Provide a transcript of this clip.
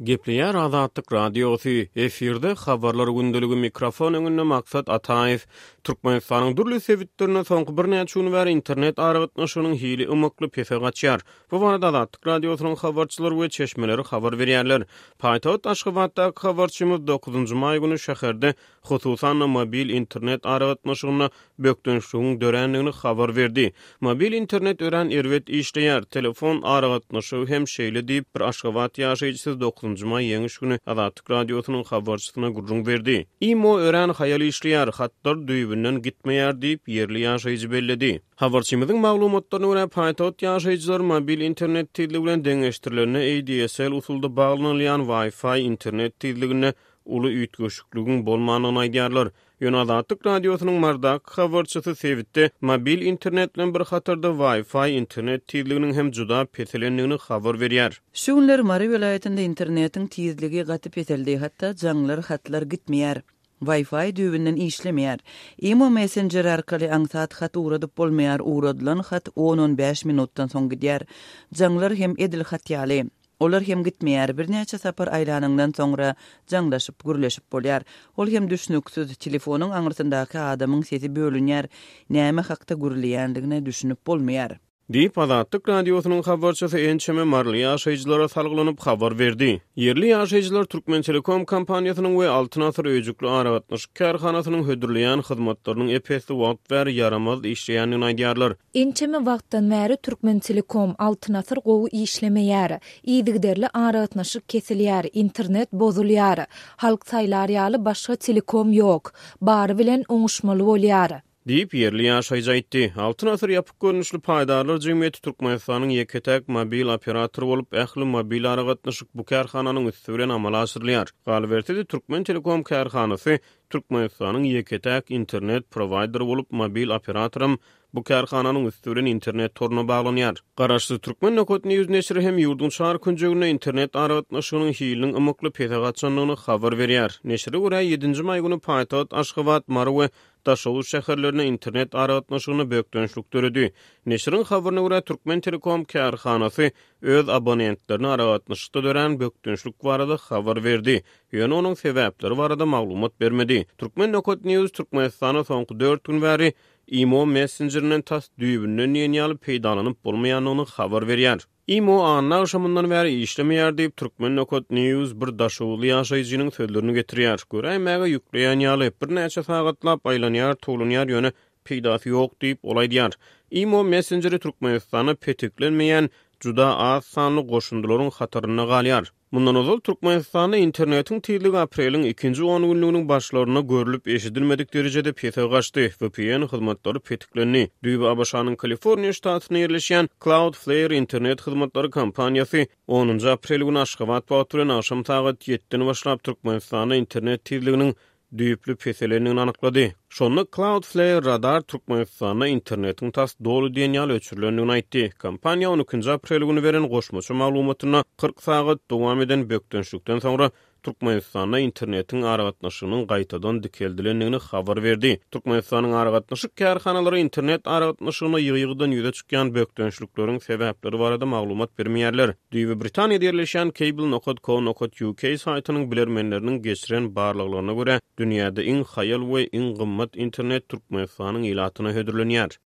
Gepleýär Azatlyk radiosy efirde habarlar gündöligi mikrofon öňünde maksat Ataýew Türkmenistanyň durly sebitlerine soňky bir näçe gün bäri internet aragatnaşynyň hili ymykly pefe gaçýar. Bu barada Azatlyk radiosynyň habarçylary we çeşmeleri habar berýärler. Paýtagat Aşgabatdaky habarçymyz 9-njy may güni şäherde hususan mobil internet aragatnaşygyna bökdünşliginiň dörenligini habar berdi. Mobil internet ören erwet işleýär. Telefon aragatnaşy hem şeýle diýip bir Aşgabat ýaşaýjysy 9-njy may ýeňiş güni Azatlyk radiosynyň habarçysyna gurrun berdi. İmo ören haýaly işleýär, hatlar düýbünden gitmeýär diýip ýerli ýaşaýjy belledi. Habarçymyzyň maglumatlaryna görä paýtagat ýaşaýjylar mobil internet tizligi bilen deňeşdirilen ADSL usulda baglanylan Wi-Fi internet tizligine uly üýtgeşikligiň bolmanyny aýdýarlar. Azatlyk radiosynyň mardak habarçysy Sevitde mobil internet bilen bir hatarda Wi-Fi internet tizliginiň hem juda petelenligini habar berýär. Şu günler Mari vilayetinde internetiň tizligi gaty peteldi, hatda jaňlar hatlar gitmeýär. Wi-Fi düýbünden işlemeýär. Imo Messenger arkaly aňsat hat uradyp bolmaýar, uradylan hat 10-15 minutdan soň gidýär. Jaňlar hem edil hat ýaly. Olar hem gitmeýär, bir näçe sapar aýlanyňdan soňra jaňlaşyp gürleşip bolýar. Ol hem düşnüksiz telefonyň aňyrsyndaky adamyň sesi bölünýär, näme hakda gürleýändigine düşünüp bolmaýar. Diýip Azatlyk radiosynyň habarçysy ençeme marly ýaşaýjylara salgylanyp habar berdi. Yerli ýaşaýjylar Türkmen Telekom kompaniýasynyň we Altyn Asr öýjükli aragatnaşyk karhanasynyň hödürleýän hyzmatlarynyň epesli wagt ber yaramaz işleýänini aýdýarlar. Ençeme wagtdan bäri Türkmen Telekom Altyn Asr gowy işlemeýär. Ýygyderli aragatnaşyk kesilýär, internet bozulýar. Halk saýlary ýaly başga telekom ýok. Bary bilen oňuşmaly bolýar. Diýip yerli ýaşaýjy aýtdy. Altyn Asr ýapyk görnüşli paýdarlar jemgyýeti Türkmenistanyň ýeketäk mobil operatory bolup ähli mobil aragatnaşyk bu karhananyň üstünden amala aşyrylýar. Galbertede Türkmen Telekom karhanasy Türkmenistanyň ýeketäk internet prowaideri bolup mobil operatorym bu karhananyň üstünden internet toruna baglanýar. Garaşly Türkmen Nokot News neşri hem ýurdun şahar künjegine internet aragatnaşygynyň hiliniň ymykly peýda gaçanlygyny habar berýär. Neşri görä 7-nji may güni Paýtagat, Aşgabat, Mary we Daşoğlu şäherlerine internet aragatnaşygyny bökdünşlik döredi. Neşriň habaryna görä Türkmen Telekom karhanasy öz abonentlerini aragatnaşykda dören bökdünşlik barada habar berdi. Ýöne onuň sebäpleri barada maglumat bermedi. Türkmen Nokot News Türkmenistana soňky 4 gün bäri Imo Messenger'nen tas düýbünden ýeni peýdalanyp bolmaýanyny habar berýär. Imo anna akşamyndan bäri işlemeýär diýip Türkmen Nokot News bir daşowly ýaşaýjynyň sözlerini getirýär. Göräýmäge ýükleýän ýaly bir näçe sagatlap aýlanýar, tolunýar ýöne peýdasy ýok diýip olaýdýar. Imo Messenger'i Türkmenistana petiklenmeýän juda az sanly goşundylaryň hataryna galýar. Mundan ozal Türkmenistanyň internetiň tizligi apreliň 2-nji 10 günlüğiniň başlaryna görülüp eşidilmedik derejede peýda gaçdy. VPN hyzmatlary petiklendi. Düýbe Abaşanyň Kaliforniýa ştatyna ýerleşýän Cloudflare internet hyzmatlary kompaniýasy 10-njy aprel günü Aşgabat wagtyny akşam saat 7-den başlap Türkmenistanyň internet tizliginiň düýüplü peselenini anyklady. Şonda Cloudflare radar Türkmenistanyň internetiň tas dolu diýen ýaly öçürilendigini aýtdy. Kompaniýa 12-nji aprel günü beren goşmaça maglumatyna 40 saat dowam eden bökdünşlikden soňra Türkmenistanyň internetiň aragatnaşygynyň gaýtadan dikeldilendigini habar berdi. Türkmenistanyň aragatnaşyk karhanalary internet aragatnaşygyna ýygydan ýüze çykýan bökdünşlikleriň sebäpleri barada maglumat bermeýärler. Düýbe Britaniýada ýerleşen cable.co.uk saýtynyň bilermenleriniň geçiren barlyklaryna görä dünýäde iň haýal we iň gymmat internet Türkmenistanyň ilatyna hödürlenýär.